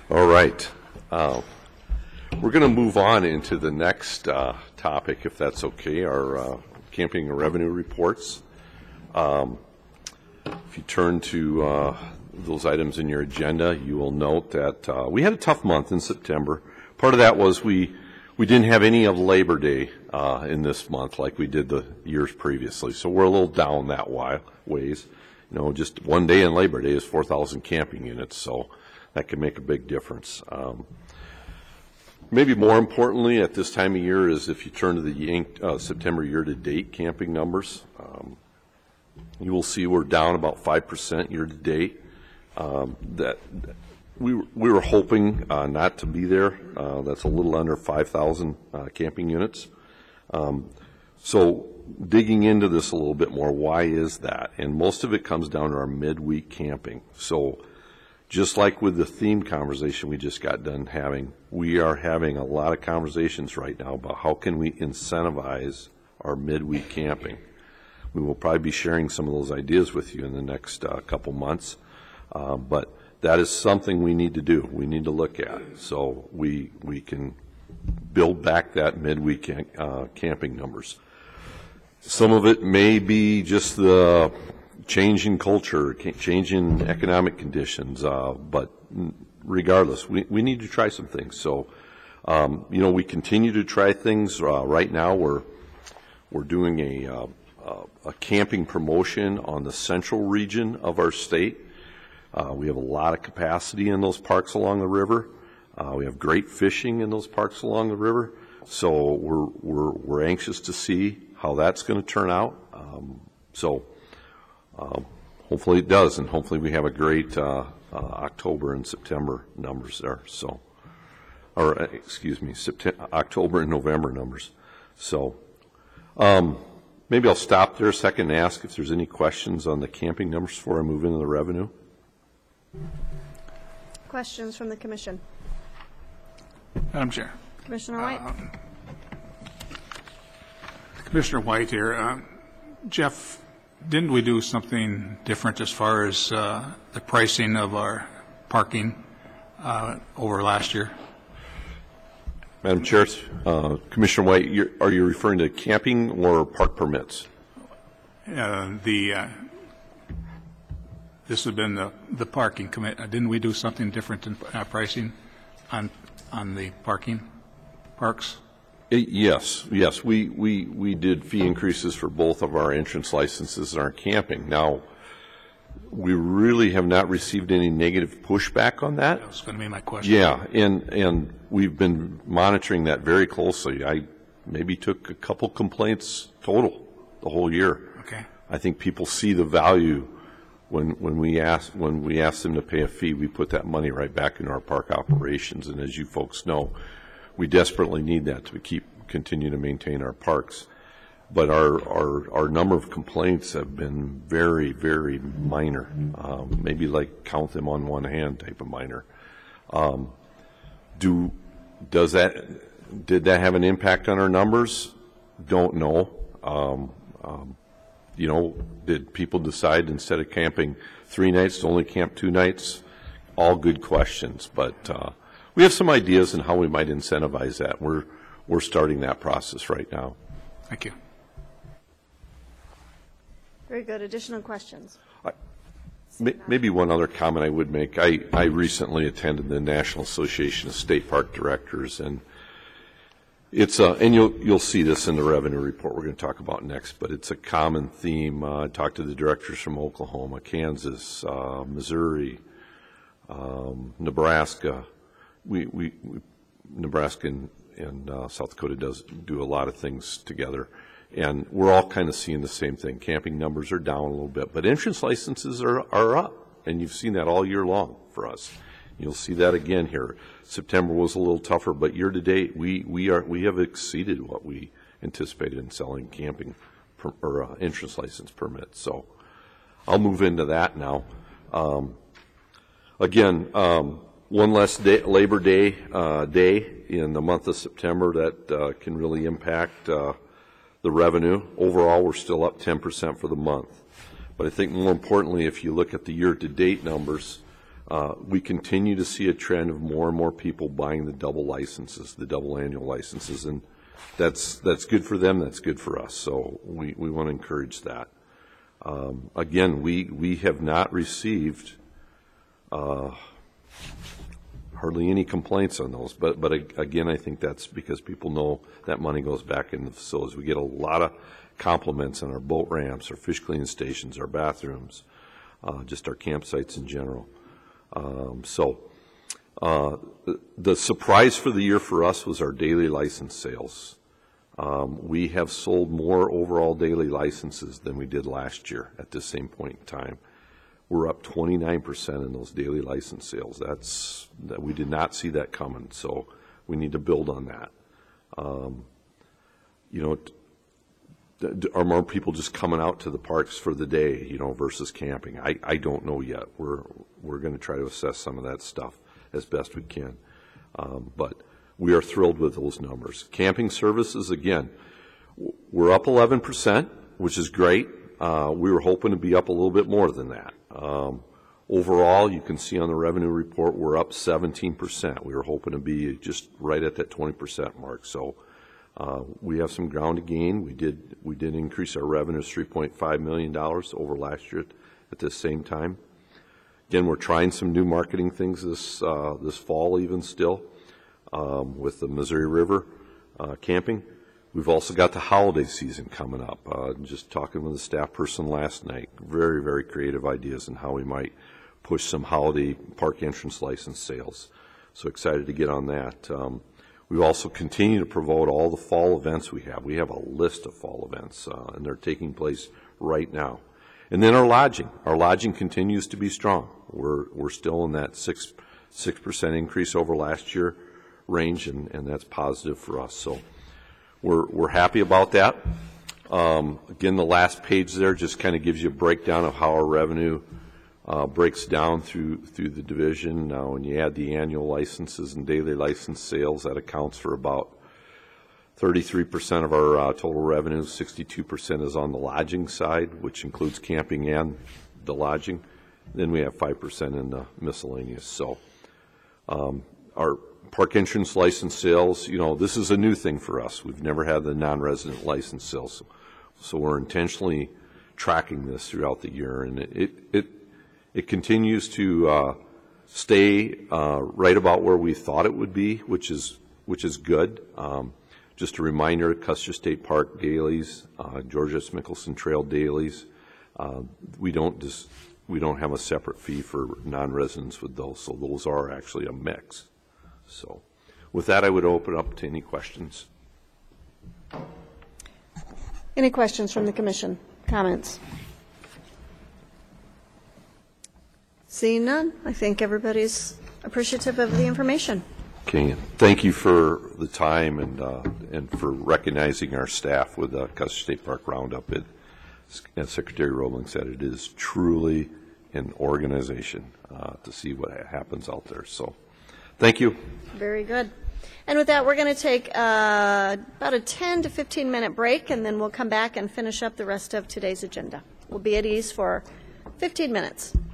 All right. We're going to move on into the next topic, if that's okay, our camping and revenue reports. If you turn to those items in your agenda, you will note that we had a tough month in September. Part of that was we didn't have any of Labor Day in this month like we did the years previously, so we're a little down that ways. You know, just one day in Labor Day is 4,000 camping units, so that can make a big difference. Maybe more importantly at this time of year is if you turn to the September year-to-date camping numbers, you will see we're down about 5% year-to-date. That we were hoping not to be there. That's a little under 5,000 camping units. So digging into this a little bit more, why is that? And most of it comes down to our midweek camping. So just like with the theme conversation we just got done having, we are having a lot of conversations right now about how can we incentivize our midweek camping. We will probably be sharing some of those ideas with you in the next couple months, but that is something we need to do. We need to look at so we can build back that midweek camping numbers. Some of it may be just the change in culture, change in economic conditions, but regardless, we need to try some things. So, you know, we continue to try things. Right now, we're doing a camping promotion on the central region of our state. We have a lot of capacity in those parks along the river. We have great fishing in those parks along the river. So we're anxious to see how that's going to turn out. Hopefully it does, and hopefully we have a great October and September numbers there. So, or excuse me, October and November numbers. So, maybe I'll stop there a second and ask if there's any questions on the camping numbers before I move into the revenue. Questions from the Commission? Madam Chair. Commissioner White. Commissioner White here. Jeff, didn't we do something different as far as the pricing of our parking over last year? Madam Chair, Commissioner White, are you referring to camping or park permits? This has been the parking commit. Didn't we do something different in pricing on the parks? Yes. We did fee increases for both of our entrance licenses and our camping. Now, we really have not received any negative pushback on that. That was going to be my question. Yeah, and we've been monitoring that very closely. I maybe took a couple complaints total the whole year. Okay. I think people see the value when we ask them to pay a fee. We put that money right back into our park operations, and as you folks know, we desperately need that to continue to maintain our parks. But our number of complaints have been very, very minor, maybe like count them on one hand type of minor. Did that have an impact on our numbers? Don't know. You know, did people decide instead of camping 3 nights to only camp 2 nights? All good questions, but we have some ideas on how we might incentivize that. We're starting that process right now. Thank you. Very good. Additional questions? Maybe one other comment I would make. I recently attended the National Association of State Park Directors, and it's and you'll see this in the revenue report we're going to talk about next, but it's a common theme. I talked to the directors from Oklahoma, Kansas, Missouri, Nebraska. Nebraska and South Dakota do a lot of things together, and we're all kind of seeing the same thing. Camping numbers are down a little bit, but entrance licenses are up, and you've seen that all year long for us. You'll see that again here. September was a little tougher, but year to date we have exceeded what we anticipated in selling camping or entrance license permits. So I'll move into that now. Again. One less day, Labor Day in the month of September that can really impact the revenue. Overall, we're still up 10% for the month. But I think more importantly, if you look at the year-to-date numbers, We continue to see a trend of more and more people buying the double licenses, the double annual licenses, and that's good for them, that's good for us, so we want to encourage that. Again, we have not received hardly any complaints on those, but again, I think that's because people know that money goes back in the facilities. We get a lot of compliments on our boat ramps, our fish cleaning stations, our bathrooms, just our campsites in general. The surprise for the year for us was our daily license sales. We have sold more overall daily licenses than we did last year at this same point in time. We're up 29% in those daily license sales. We did not see that coming, so we need to build on that. Are more people just coming out to the parks for the day, versus camping? I don't know yet. We're going to try to assess some of that stuff as best we can. But we are thrilled with those numbers. Camping services, again, we're up 11%, which is great. We were hoping to be up a little bit more than that. Overall, you can see on the revenue report, we're up 17%. We were hoping to be just right at that 20% mark. So we have some ground to gain. We did increase our revenues $3.5 million over last year at this same time. Again, we're trying some new marketing things this fall even still with the Missouri River camping. We've also got the holiday season coming up. Just talking with a staff person last night, very, very creative ideas on how we might push some holiday park entrance license sales. So excited to get on that. We also continue to promote all the fall events we have. We have a list of fall events, and they're taking place right now. And then our lodging continues to be strong. We're still in that 6% increase over last year range, and that's positive for us. So we're happy about that. Again, the last page there just kind of gives you a breakdown of how our revenue breaks down through the division. Now, when you add the annual licenses and daily license sales, that accounts for about 33% of our total revenue. 62% is on the lodging side, which includes camping and the lodging. Then we have 5% in the miscellaneous. So our park entrance license sales, this is a new thing for us. We've never had the non-resident license sales. So we're intentionally tracking this throughout the year, and it continues to stay right about where we thought it would be, which is good. Just a reminder, Custer State Park dailies, Georgia Mickelson Trail dailies, we don't have a separate fee for non-residents with those, so those are actually a mix. So with that, I would open up to any questions. Any questions from the commission? Comments? Seeing none, I think everybody's appreciative of the information. Okay, thank you for the time and for recognizing our staff with the Custer State Park Roundup. As Secretary Roebling said, it is truly an organization to see what happens out there. So thank you. Very good. And with that, we're going to take about a 10 to 15-minute break, and then we'll come back and finish up the rest of today's agenda. We'll be at ease for 15 minutes.